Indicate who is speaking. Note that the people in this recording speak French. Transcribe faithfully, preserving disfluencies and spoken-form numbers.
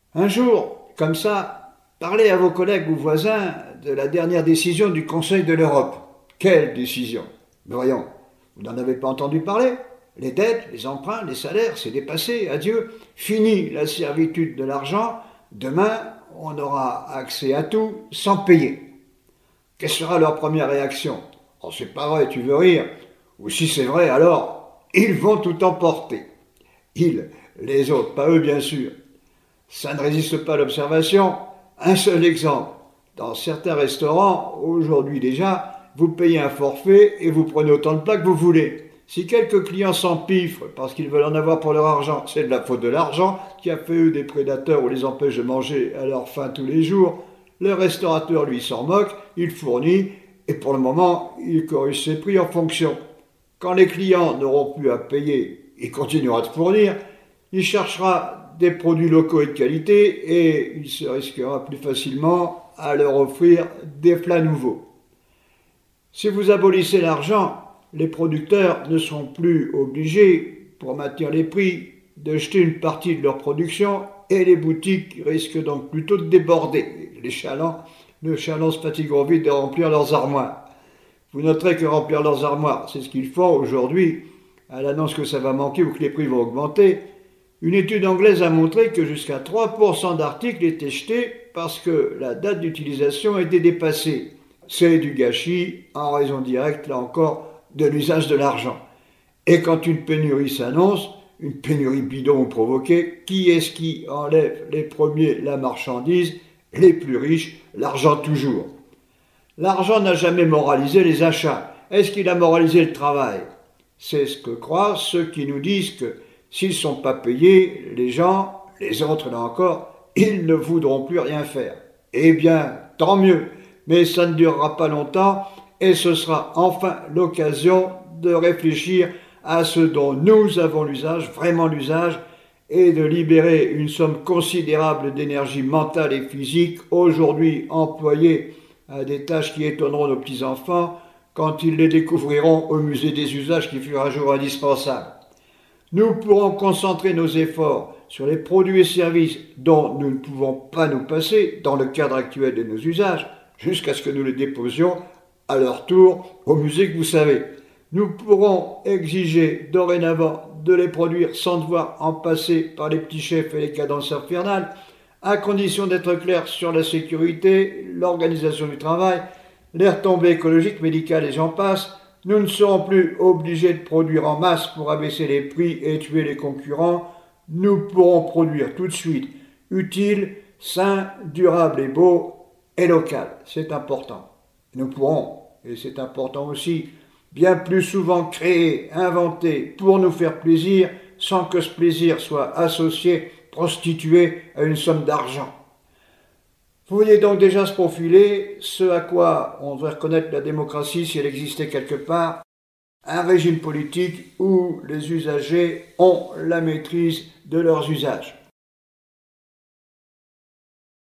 Speaker 1: Un jour, comme ça, parlez à vos collègues ou voisins de la dernière décision du Conseil de l'Europe. Quelle décision? Mais voyons, vous n'en avez pas entendu parler? Les dettes, les emprunts, les salaires, c'est dépassé, adieu. Fini la servitude de l'argent, demain on aura accès à tout sans payer. Quelle sera leur première réaction? Oh, c'est pas vrai, tu veux rire? Ou si c'est vrai, alors, ils vont tout emporter. Ils, les autres, pas eux bien sûr. Ça ne résiste pas à l'observation. Un seul exemple. Dans certains restaurants, aujourd'hui déjà, vous payez un forfait et vous prenez autant de plats que vous voulez. Si quelques clients s'empiffrent parce qu'ils veulent en avoir pour leur argent, c'est de la faute de l'argent qui a fait eux des prédateurs ou les empêche de manger à leur faim tous les jours. Le restaurateur, lui, s'en moque, il fournit et pour le moment, il corrige ses prix en fonction. Quand les clients n'auront plus à payer, il continuera de fournir, il cherchera des produits locaux et de qualité et il se risquera plus facilement à leur offrir des plats nouveaux. Si vous abolissez l'argent, les producteurs ne seront plus obligés, pour maintenir les prix, de jeter une partie de leur production et les boutiques risquent donc plutôt de déborder. Les chalands, les chalands se fatigueront vite de remplir leurs armoires. Vous noterez que remplir leurs armoires, c'est ce qu'ils font aujourd'hui, à l'annonce que ça va manquer ou que les prix vont augmenter. Une étude anglaise a montré que jusqu'à trois pour cent d'articles étaient jetés parce que la date d'utilisation était dépassée. C'est du gâchis en raison directe, là encore, de l'usage de l'argent. Et quand une pénurie s'annonce, une pénurie bidon ou provoquée, qui est-ce qui enlève les premiers la marchandise? Les plus riches, l'argent toujours. L'argent n'a jamais moralisé les achats. Est-ce qu'il a moralisé le travail? C'est ce que croient ceux qui nous disent que s'ils ne sont pas payés, les gens, les autres là encore, ils ne voudront plus rien faire. Eh bien, tant mieux, mais ça ne durera pas longtemps et ce sera enfin l'occasion de réfléchir à ce dont nous avons l'usage, vraiment l'usage, et de libérer une somme considérable d'énergie mentale et physique, aujourd'hui employée à des tâches qui étonneront nos petits-enfants quand ils les découvriront au musée des usages qui fut un jour indispensable. Nous pourrons concentrer nos efforts sur les produits et services dont nous ne pouvons pas nous passer dans le cadre actuel de nos usages, jusqu'à ce que nous les déposions à leur tour au musée que vous savez. Nous pourrons exiger dorénavant de les produire sans devoir en passer par les petits chefs et les cadences infernales, à condition d'être clairs sur la sécurité, l'organisation du travail, les retombées écologiques, médicales et j'en passe. Nous ne serons plus obligés de produire en masse pour abaisser les prix et tuer les concurrents. Nous pourrons produire tout de suite, utile, sain, durable et beau, et local. C'est important. Nous pourrons, et c'est important aussi, bien plus souvent créer, inventer pour nous faire plaisir, sans que ce plaisir soit associé, prostitué à une somme d'argent. Vous voyez donc déjà se profiler ce à quoi on devrait reconnaître la démocratie si elle existait quelque part, un régime politique où les usagers ont la maîtrise de leurs usages.